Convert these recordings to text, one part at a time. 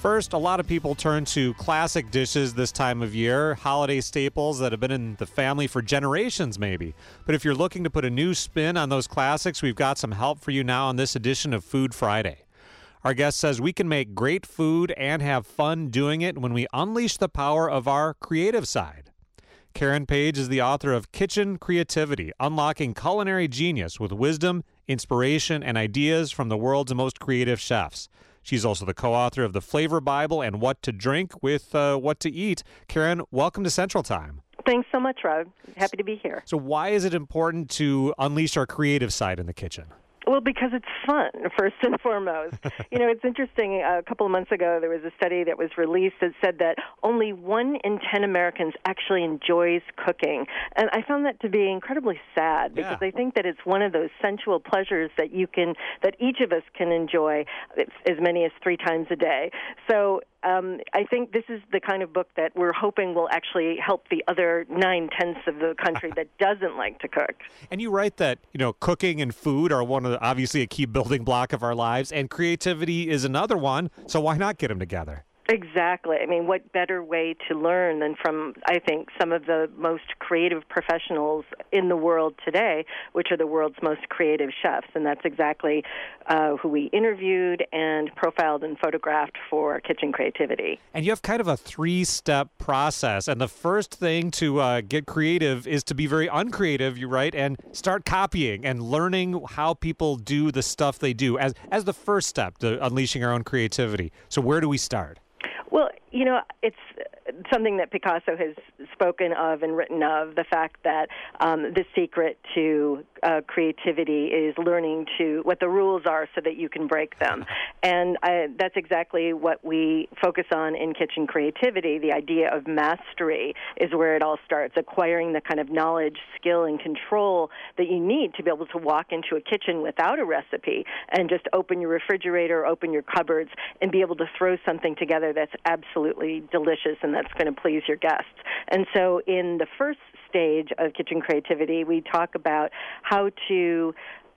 First, a lot of people turn to classic dishes this time of year, holiday staples that have been in the family for generations maybe. But if you're looking to put a new spin on those classics, we've got some help for you now on this edition of Food Friday. Our guest says we can make great food and have fun doing it when we unleash the power of our creative side. Karen Page is the author of Kitchen Creativity, Unlocking Culinary Genius with Wisdom, Inspiration, and Ideas from the World's Most Creative Chefs. She's also the co-author of The Flavor Bible and What to Drink with What to Eat. Karen, welcome to Central Time. Thanks so much, Rod. Happy to be here. So why is it important to unleash our creative side in the kitchen? Well, because it's fun, first and foremost. It's interesting. A couple of months ago, there was a study that was released that said that only 1 in 10 Americans actually enjoys cooking. And I found that to be incredibly sad because I think that it's one of those sensual pleasures that that each of us can enjoy as many as 3 times a day. So I think this is the kind of book that we're hoping will actually help the other 9/10 of the country that doesn't like to cook. And you write that, cooking and food are obviously a key building block of our lives, and creativity is another one, so why not get them together? Exactly. I mean, what better way to learn than from, I think, some of the most creative professionals in the world today, which are the world's most creative chefs. And that's exactly who we interviewed and profiled and photographed for Kitchen Creativity. And you have kind of a 3-step process. And the first thing to get creative is to be very uncreative, you write, and start copying and learning how people do the stuff they do as the first step to unleashing our own creativity. So where do we start? Well, it's something that Picasso has spoken of and written of, the fact that the secret to creativity is learning what the rules are so that you can break them. And that's exactly what we focus on in Kitchen Creativity. The idea of mastery is where it all starts, acquiring the kind of knowledge, skill, and control that you need to be able to walk into a kitchen without a recipe and just open your refrigerator, open your cupboards, and be able to throw something together that's absolutely delicious and that's going to please your guests. And so in the first stage of Kitchen Creativity, we talk about how to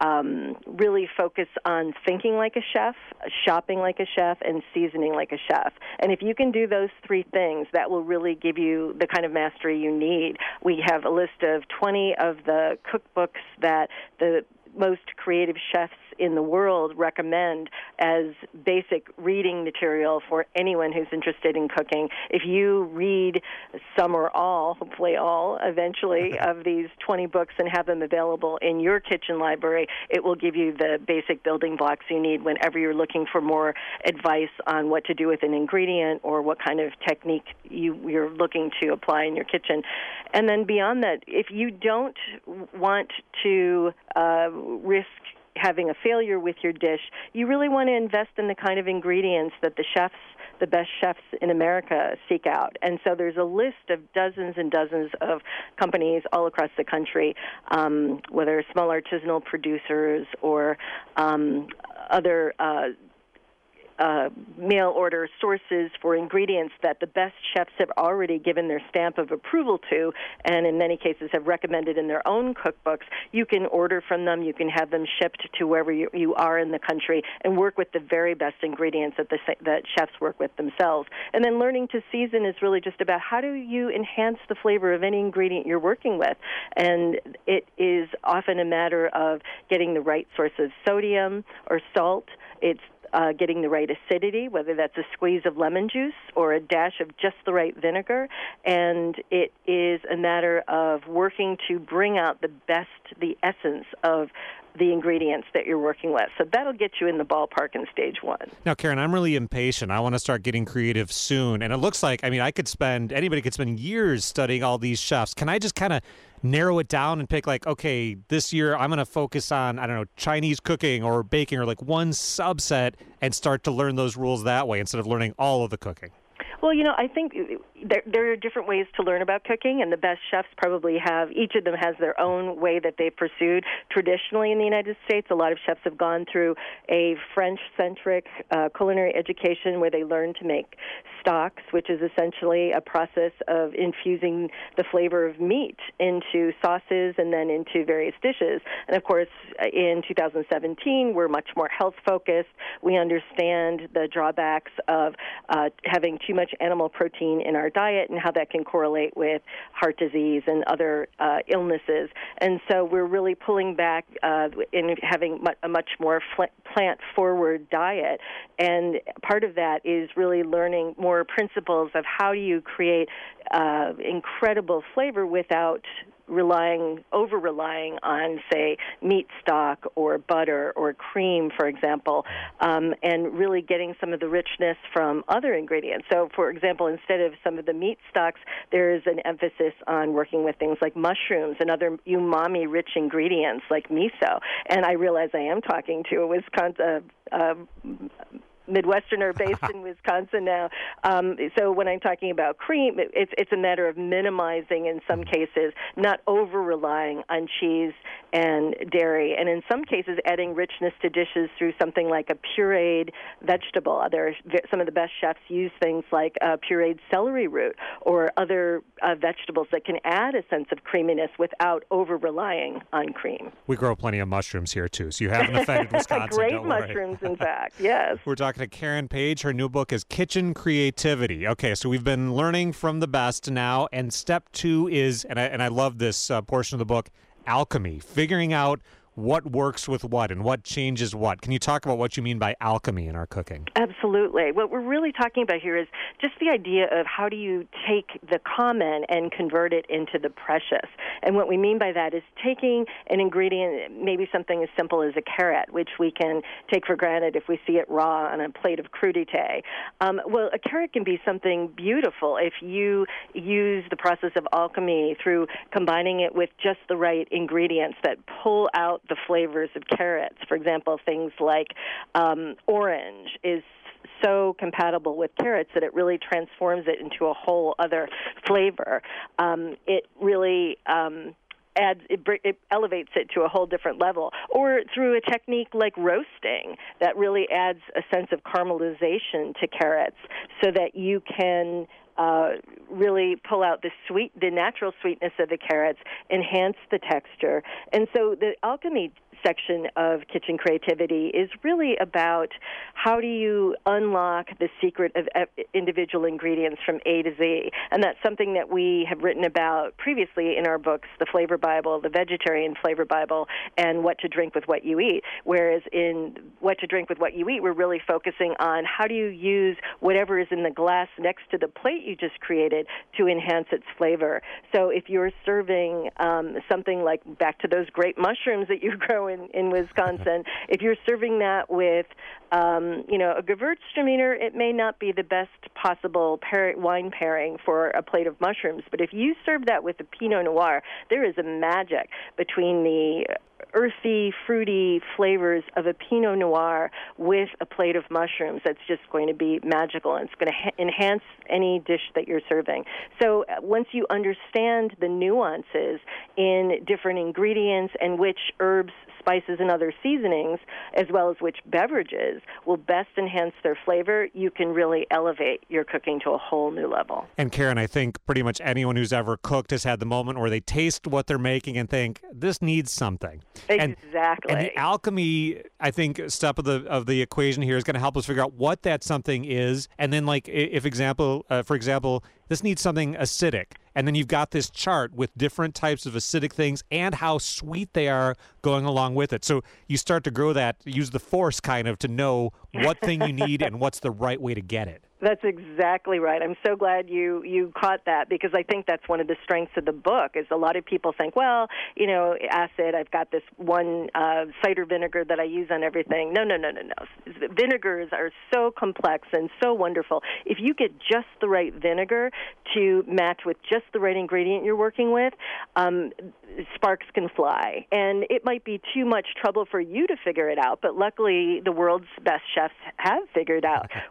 really focus on thinking like a chef, shopping like a chef, and seasoning like a chef. And if you can do those 3 things, that will really give you the kind of mastery you need. We have a list of 20 of the cookbooks that the most creative chefs in the world recommend as basic reading material for anyone who's interested in cooking. If you read some or all, hopefully all, eventually, of these 20 books and have them available in your kitchen library, it will give you the basic building blocks you need whenever you're looking for more advice on what to do with an ingredient or what kind of technique you're looking to apply in your kitchen. And then beyond that, if you don't want to risk having a failure with your dish, you really want to invest in the kind of ingredients that the best chefs in America seek out. And so there's a list of dozens and dozens of companies all across the country, whether small artisanal producers or other mail order sources for ingredients that the best chefs have already given their stamp of approval to, and in many cases have recommended in their own cookbooks. You can order from them, you can have them shipped to wherever you are in the country, and work with the very best ingredients that chefs work with themselves. And then learning to season is really just about how do you enhance the flavor of any ingredient you're working with. And it is often a matter of getting the right source of sodium or salt. It's getting the right acidity, whether that's a squeeze of lemon juice or a dash of just the right vinegar. And it is a matter of working to bring out the essence of the ingredients that you're working with. So that'll get you in the ballpark in stage 1. Now, Karen, I'm really impatient. I want to start getting creative soon. And it looks like, anybody could spend years studying all these chefs. Can I just kind of narrow it down and pick okay, this year I'm going to focus on, Chinese cooking or baking or one subset and start to learn those rules that way instead of learning all of the cooking? Well, I think there are different ways to learn about cooking, and the best chefs probably each of them has their own way that they've pursued. Traditionally in the United States, a lot of chefs have gone through a French-centric culinary education where they learn to make stocks, which is essentially a process of infusing the flavor of meat into sauces and then into various dishes. And of course, in 2017, we're much more health-focused. We understand the drawbacks of having too much animal protein in our diet and how that can correlate with heart disease and other illnesses. And so we're really pulling back in having a much more plant-forward diet. And part of that is really learning more principles of how do you create incredible flavor without over-relying on, say, meat stock or butter or cream, for example, and really getting some of the richness from other ingredients. So, for example, instead of some of the meat stocks, there is an emphasis on working with things like mushrooms and other umami-rich ingredients like miso. And I realize I am talking to a Wisconsin Midwesterner based in Wisconsin now. So when I'm talking about cream, it's a matter of minimizing, in some cases, not over-relying on cheese and dairy, and in some cases adding richness to dishes through something like a pureed vegetable. Some of the best chefs use things like pureed celery root or other vegetables that can add a sense of creaminess without over-relying on cream. We grow plenty of mushrooms here, too, so you haven't offended Wisconsin. Great mushrooms, in fact, yes. We're talking to Karen Page. Her new book is Kitchen Creativity. Okay, so we've been learning from the best now, and step 2 is, and I love this portion of the book, alchemy, figuring out what works with what and what changes what. Can you talk about what you mean by alchemy in our cooking? Absolutely. What we're really talking about here is just the idea of how do you take the common and convert it into the precious. And what we mean by that is taking an ingredient, maybe something as simple as a carrot, which we can take for granted if we see it raw on a plate of crudité. Well, a carrot can be something beautiful if you use the process of alchemy through combining it with just the right ingredients that pull out the flavors of carrots. For example, things like orange is so compatible with carrots that it really transforms it into a whole other flavor. It really it elevates it to a whole different level. Or through a technique like roasting that really adds a sense of caramelization to carrots so that you can really pull out the natural sweetness of the carrots, enhance the texture. And so the alchemy section of Kitchen Creativity is really about how do you unlock the secret of individual ingredients from A to Z. And that's something that we have written about previously in our books, The Flavor Bible, The Vegetarian Flavor Bible, and What to Drink with What You Eat. Whereas in What to Drink with What You Eat, we're really focusing on how do you use whatever is in the glass next to the plate you just created to enhance its flavor. So if you're serving something like, back to those great mushrooms that you grow in Wisconsin, if you're serving that with, a Gewürztraminer, it may not be the best possible wine pairing for a plate of mushrooms. But if you serve that with a Pinot Noir, there is a magic between the earthy, fruity flavors of a Pinot Noir with a plate of mushrooms that's just going to be magical, and it's going to enhance any dish that you're serving. So once you understand the nuances in different ingredients and which herbs, spices, and other seasonings, as well as which beverages will best enhance their flavor, you can really elevate your cooking to a whole new level. And Karen, I think pretty much anyone who's ever cooked has had the moment where they taste what they're making and think, this needs something. Exactly. And the alchemy, I think, step of the equation here is going to help us figure out what that something is. And then, like, for example, this needs something acidic. And then you've got this chart with different types of acidic things and how sweet they are going along with it. So you start to use the force kind of to know what thing you need and what's the right way to get it. That's exactly right. I'm so glad you caught that, because I think that's one of the strengths of the book is a lot of people think, well, acid, I've got this one cider vinegar that I use on everything. No. Vinegars are so complex and so wonderful. If you get just the right vinegar to match with just the right ingredient you're working with, sparks can fly. And it might be too much trouble for you to figure it out, but luckily the world's best chefs have figured out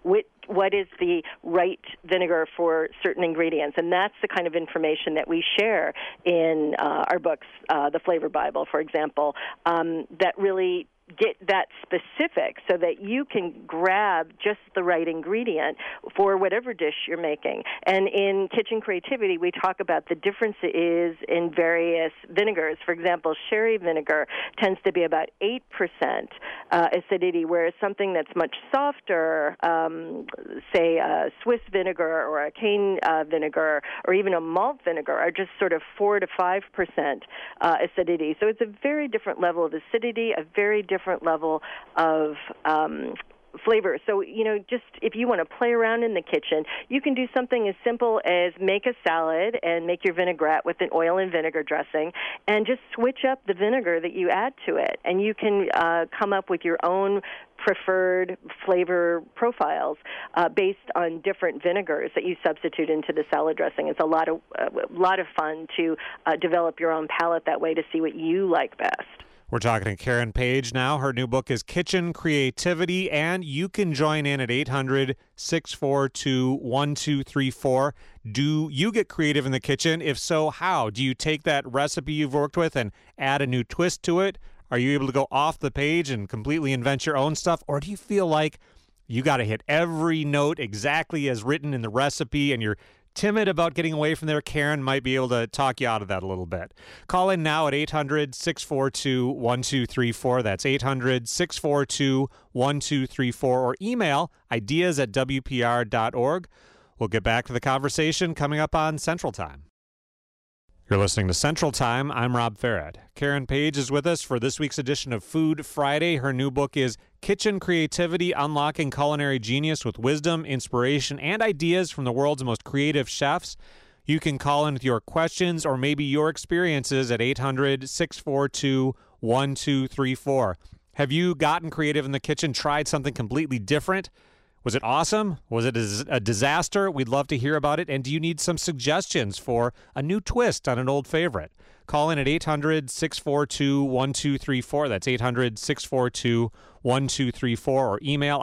what is the right vinegar for certain ingredients. And that's the kind of information that we share in our books, the Flavor Bible, for example, that really get that specific so that you can grab just the right ingredient for whatever dish you're making. And in Kitchen Creativity, we talk about the difference it is in various vinegars. For example, sherry vinegar tends to be about 8% acidity, whereas something that's much softer, say a Swiss vinegar or a cane vinegar or even a malt vinegar, are just sort of 4 to 5% acidity. So it's a very different level of acidity, a very different level of flavor. So, just if you want to play around in the kitchen, you can do something as simple as make a salad and make your vinaigrette with an oil and vinegar dressing and just switch up the vinegar that you add to it. And you can come up with your own preferred flavor profiles based on different vinegars that you substitute into the salad dressing. It's a lot of fun to develop your own palate that way to see what you like best. We're talking to Karen Page now. Her new book is Kitchen Creativity, and you can join in at 800-642-1234. Do you get creative in the kitchen? If so, how? Do you take that recipe you've worked with and add a new twist to it? Are you able to go off the page and completely invent your own stuff? Or do you feel like you got to hit every note exactly as written in the recipe and you're timid about getting away from there? Karen might be able to talk you out of that a little bit. Call in now at 800-642-1234. That's 800-642-1234. Or email ideas@wpr.org. We'll get back to the conversation coming up on Central Time. You're listening to Central Time. I'm Rob Farad. Karen Page is with us for this week's edition of Food Friday. Her new book is Kitchen Creativity, Unlocking Culinary Genius with Wisdom, Inspiration, and Ideas from the World's Most Creative Chefs. You can call in with your questions or maybe your experiences at 800-642-1234. Have you gotten creative in the kitchen, tried something completely different? Was it awesome? Was it a disaster? We'd love to hear about it. And do you need some suggestions for a new twist on an old favorite? Call in at 800-642-1234. That's 800-642-1234. Or email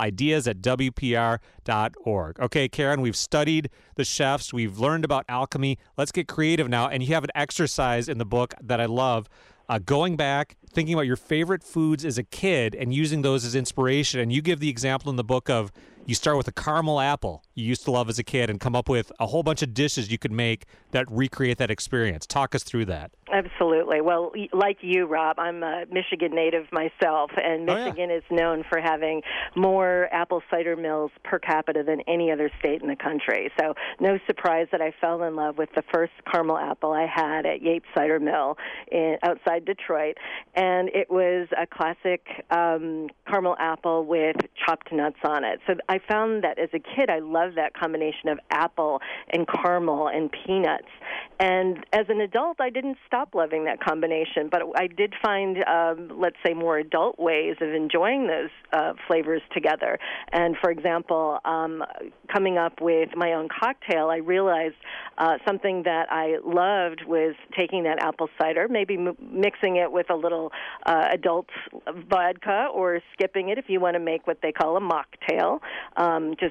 ideas@wpr.org. Okay, Karen, we've studied the chefs. We've learned about alchemy. Let's get creative now. And you have an exercise in the book that I love. Going back, thinking about your favorite foods as a kid and using those as inspiration. And you give the example in the book of you start with a caramel apple you used to love as a kid and come up with a whole bunch of dishes you could make that recreate that experience. Talk us through that. Absolutely. Well, like you, Rob, I'm a Michigan native myself, and Michigan is known for having more apple cider mills per capita than any other state in the country. So no surprise that I fell in love with the first caramel apple I had at Yates Cider Mill outside Detroit. And it was a classic caramel apple with chopped nuts on it. So I found that as a kid, I loved that combination of apple and caramel and peanuts. And as an adult, I didn't stop loving that combination, but I did find, let's say, more adult ways of enjoying those flavors together. And, for example, coming up with my own cocktail, I realized something that I loved was taking that apple cider, maybe mixing it with a little adult vodka or skipping it if you want to make what they call a mocktail, just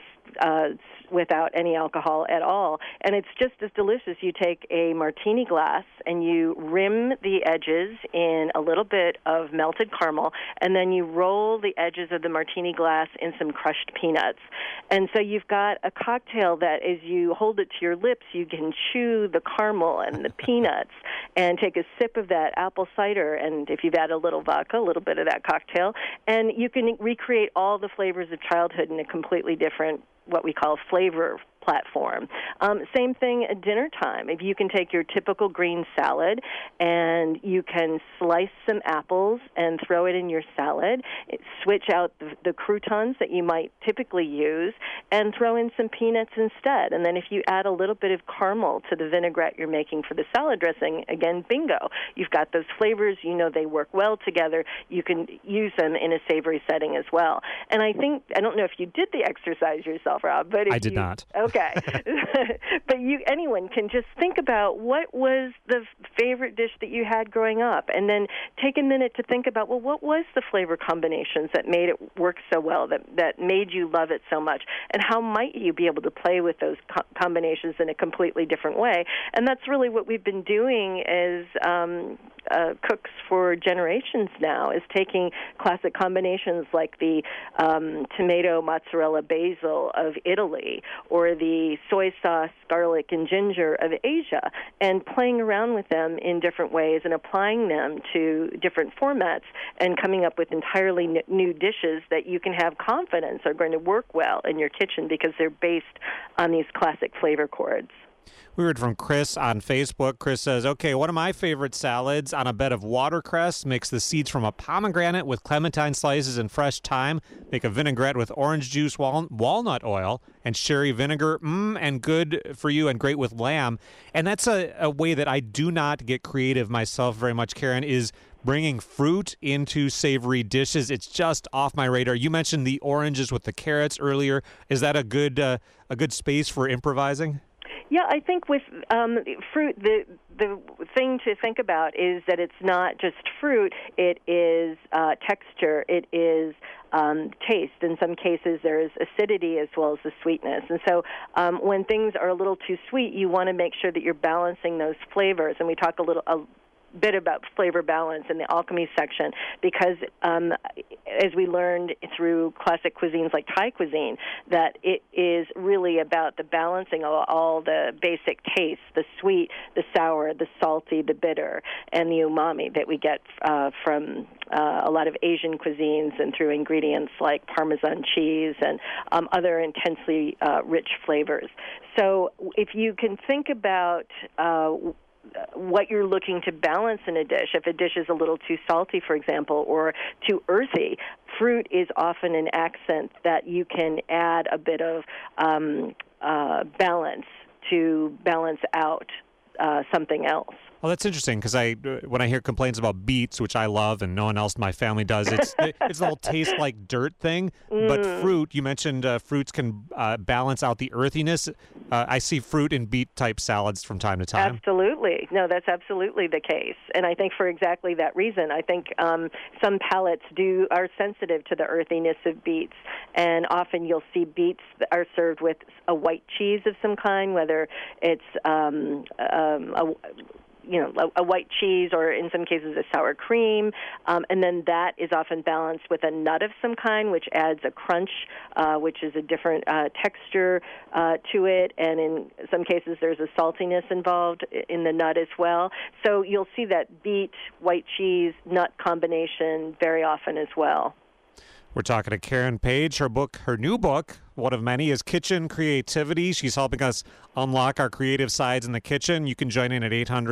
without any alcohol at all. And it's just as delicious. You take a martini glass and you rim the edges in a little bit of melted caramel, and then you roll the edges of the martini glass in some crushed peanuts. And so you've got a cocktail that as you hold it to your lips, you can chew the caramel and the peanuts and take a sip of that apple cider, and if you've added a little vodka, a little bit of that cocktail, and you can recreate all the flavors of childhood in a completely different, what we call flavor platform. Same thing at dinner time. If you can take your typical green salad and you can slice some apples and throw it in your salad, switch out the croutons that you might typically use, and throw in some peanuts instead. And then if you add a little bit of caramel to the vinaigrette you're making for the salad dressing, again, bingo. You've got those flavors. You know they work well together. You can use them in a savory setting as well. And I don't know if you did the exercise yourself, Rob, but I did not. Okay. Okay. But anyone can just think about what was the favorite dish that you had growing up, and then take a minute to think about, well, what was the flavor combinations that made it work so well, that made you love it so much, and how might you be able to play with those combinations in a completely different way? And that's really what we've been doing as cooks for generations now, is taking classic combinations like the tomato, mozzarella, basil of Italy, or the soy sauce, garlic, and ginger of Asia, and playing around with them in different ways and applying them to different formats and coming up with entirely new dishes that you can have confidence are going to work well in your kitchen because they're based on these classic flavor chords. We heard from Chris on Facebook. Chris says, okay, one of my favorite salads on a bed of watercress. Mix the seeds from a pomegranate with clementine slices and fresh thyme. Make a vinaigrette with orange juice, walnut oil, and sherry vinegar. And good for you and great with lamb. And that's a way that I do not get creative myself very much, Karen, is bringing fruit into savory dishes. It's just off my radar. You mentioned the oranges with the carrots earlier. Is that a good space for improvising? Yeah, I think with fruit, the thing to think about is that it's not just fruit. It is texture. It is taste. In some cases, there's acidity as well as the sweetness. And so when things are a little too sweet, you want to make sure that you're balancing those flavors. And we talk a bit about flavor balance in the alchemy section, because as we learned through classic cuisines like Thai cuisine, that it is really about the balancing of all the basic tastes, the sweet, the sour, the salty, the bitter, and the umami that we get from a lot of Asian cuisines and through ingredients like Parmesan cheese and other intensely rich flavors. So if you can think about what you're looking to balance in a dish. If a dish is a little too salty, for example, or too earthy, fruit is often an accent that you can add a bit of balance to balance out something else. Well, that's interesting, because when I hear complaints about beets, which I love and no one else in my family does, it's the whole taste like dirt thing. But fruit, you mentioned fruits can balance out the earthiness. I see fruit in beet-type salads from time to time. Absolutely. No, that's absolutely the case. And I think for exactly that reason, I think some palates are sensitive to the earthiness of beets. And often you'll see beets that are served with a white cheese of some kind, whether it's a white cheese, or in some cases a sour cream, and then that is often balanced with a nut of some kind, which adds a crunch, which is a different texture to it, and in some cases there's a saltiness involved in the nut as well. So you'll see that beet, white cheese, nut combination very often as well. We're talking to Karen Page. Her new book, one of many, is Kitchen Creativity. She's helping us unlock our creative sides in the kitchen. You can join in at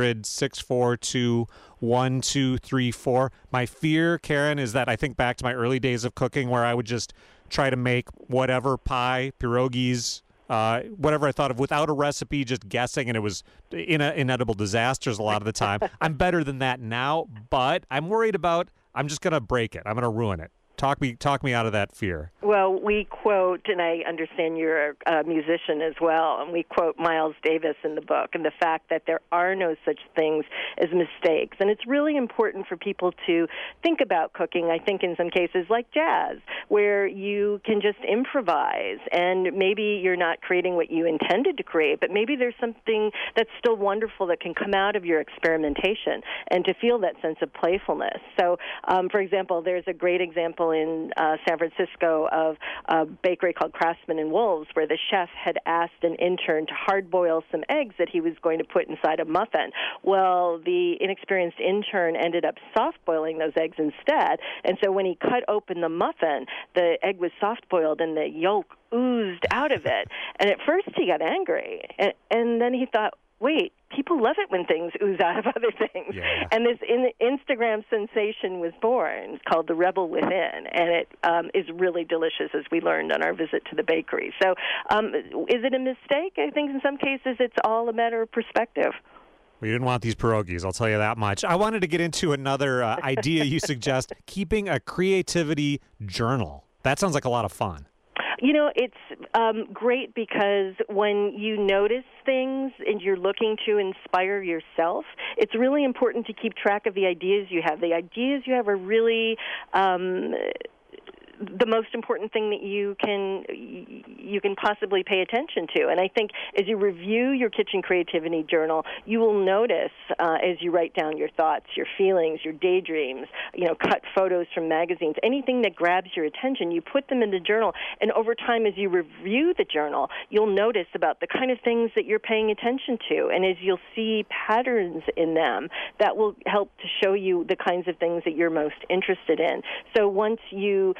800-642-1234. My fear, Karen, is that I think back to my early days of cooking, where I would just try to make whatever pie, pierogies, whatever I thought of without a recipe, just guessing, and it was inedible disasters a lot of the time. I'm better than that now, but I'm worried about I'm just going to break it. I'm going to ruin it. Talk me out of that fear. Well, we quote, and I understand you're a musician as well, and we quote Miles Davis in the book, and the fact that there are no such things as mistakes. And it's really important for people to think about cooking, I think in some cases like jazz, where you can just improvise, and maybe you're not creating what you intended to create, but maybe there's something that's still wonderful that can come out of your experimentation, and to feel that sense of playfulness. So, for example, there's a great example in San Francisco of a bakery called Craftsman and Wolves, where the chef had asked an intern to hard-boil some eggs that he was going to put inside a muffin. Well, the inexperienced intern ended up soft-boiling those eggs instead, and so when he cut open the muffin, the egg was soft-boiled and the yolk oozed out of it. And at first he got angry, and then he thought, wait, people love it when things ooze out of other things. Yeah. And this Instagram sensation was born. It's called The Rebel Within, and it is really delicious, as we learned on our visit to the bakery. So is it a mistake? I think in some cases it's all a matter of perspective. We didn't want these pierogies, I'll tell you that much. I wanted to get into another idea you suggest, keeping a creativity journal. That sounds like a lot of fun. It's great because when you notice things and you're looking to inspire yourself, it's really important to keep track of the ideas you have. The ideas you have are really the most important thing that you can possibly pay attention to. And I think as you review your kitchen creativity journal, you will notice as you write down your thoughts, your feelings, your daydreams, cut photos from magazines, anything that grabs your attention, you put them in the journal. And over time, as you review the journal, you'll notice about the kind of things that you're paying attention to. And as you'll see patterns in them, that will help to show you the kinds of things that you're most interested in. So once you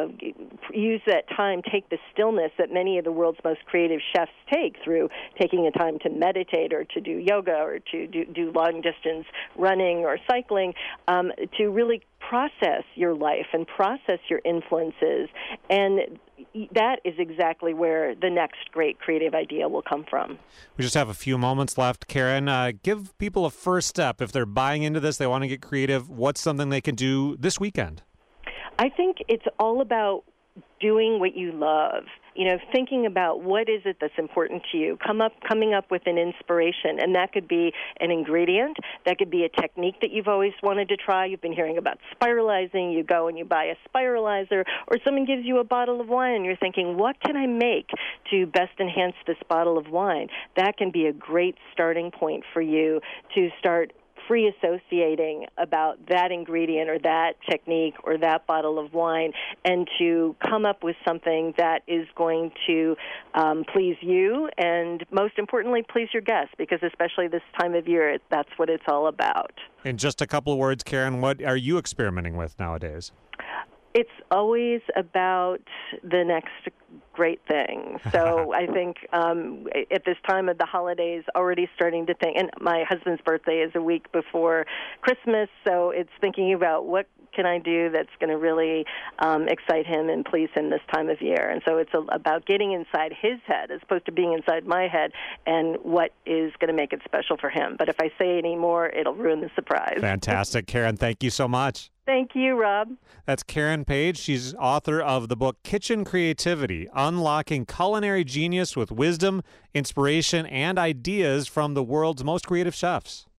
use that time, take the stillness that many of the world's most creative chefs take through taking the time to meditate or to do yoga or to do long-distance running or cycling, to really process your life and process your influences. And that is exactly where the next great creative idea will come from. We just have a few moments left. Karen, give people a first step. If they're buying into this, they want to get creative, what's something they can do this weekend? I think it's all about doing what you love. Thinking about what is it that's important to you, coming up with an inspiration, and that could be an ingredient, that could be a technique that you've always wanted to try. You've been hearing about spiralizing. You go and you buy a spiralizer, or someone gives you a bottle of wine, and you're thinking, what can I make to best enhance this bottle of wine? That can be a great starting point for you to start free associating about that ingredient or that technique or that bottle of wine, and to come up with something that is going to please you and, most importantly, please your guests, because especially this time of year, that's what it's all about. In just a couple of words, Karen, what are you experimenting with nowadays? It's always about the next great thing. So I think at this time of the holidays, already starting to think, and my husband's birthday is a week before Christmas, so it's thinking about what can I do that's going to really excite him and please him this time of year. And so it's about getting inside his head as opposed to being inside my head, and what is going to make it special for him. But if I say any more, it'll ruin the surprise. Fantastic. Karen, thank you so much. Thank you, Rob. That's Karen Page. She's author of the book Kitchen Creativity, Unlocking Culinary Genius with Wisdom, Inspiration, and Ideas from the World's Most Creative Chefs.